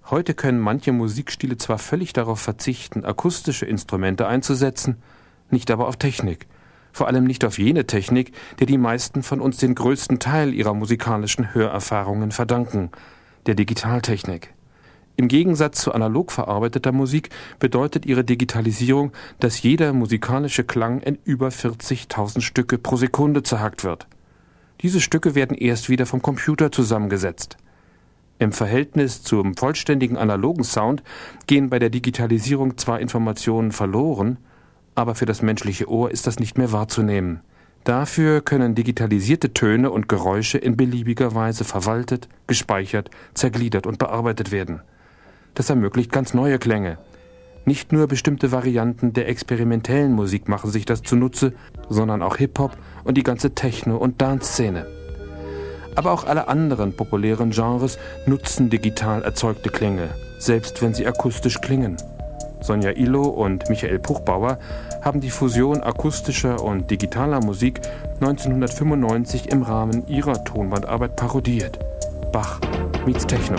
Heute können manche Musikstile zwar völlig darauf verzichten, akustische Instrumente einzusetzen, nicht aber auf Technik. Vor allem nicht auf jene Technik, der die meisten von uns den größten Teil ihrer musikalischen Hörerfahrungen verdanken, der Digitaltechnik. Im Gegensatz zu analog verarbeiteter Musik bedeutet ihre Digitalisierung, dass jeder musikalische Klang in über 40.000 Stücke pro Sekunde zerhackt wird. Diese Stücke werden erst wieder vom Computer zusammengesetzt. Im Verhältnis zum vollständigen analogen Sound gehen bei der Digitalisierung zwar Informationen verloren, aber für das menschliche Ohr ist das nicht mehr wahrzunehmen. Dafür können digitalisierte Töne und Geräusche in beliebiger Weise verwaltet, gespeichert, zergliedert und bearbeitet werden. Das ermöglicht ganz neue Klänge. Nicht nur bestimmte Varianten der experimentellen Musik machen sich das zunutze, sondern auch Hip-Hop und die ganze Techno- und Dance-Szene. Aber auch alle anderen populären Genres nutzen digital erzeugte Klänge, selbst wenn sie akustisch klingen. Sonja Illo und Michael Puchbauer haben die Fusion akustischer und digitaler Musik 1995 im Rahmen ihrer Tonbandarbeit parodiert. Bach meets Techno.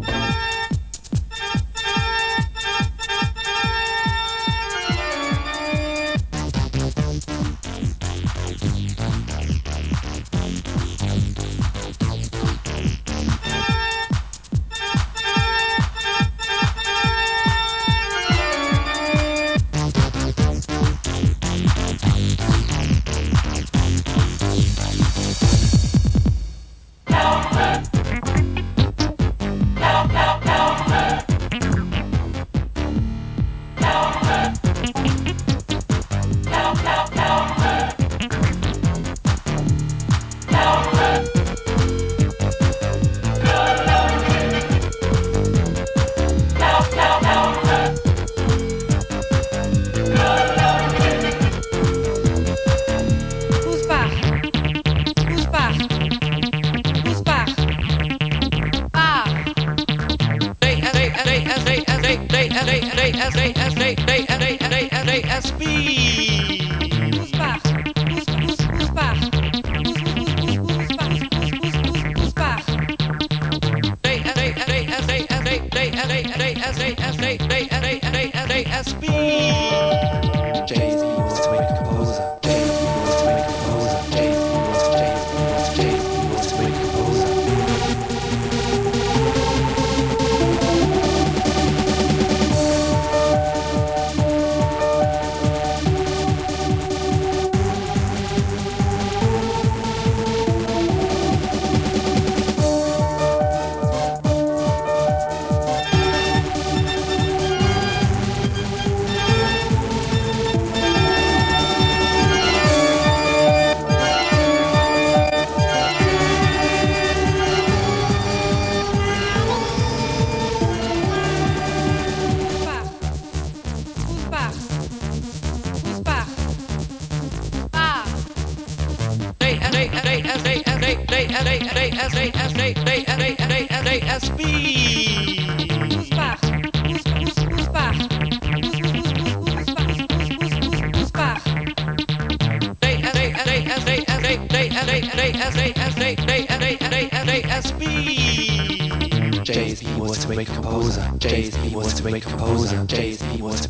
JSP was a great composer. JSP was a great composer. JSP was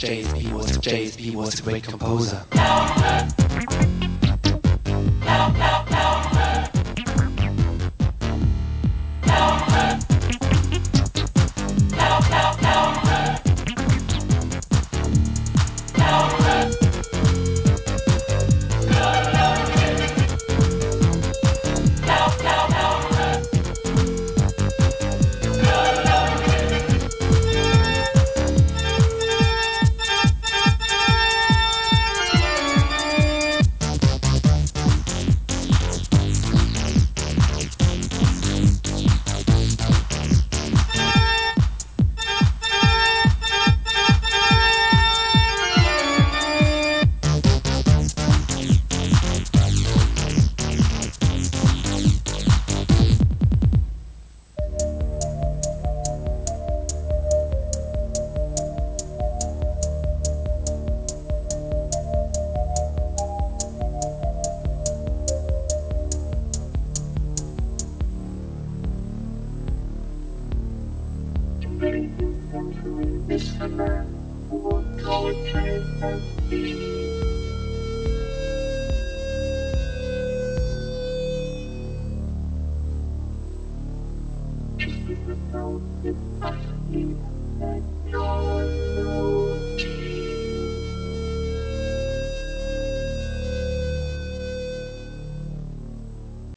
a great composer.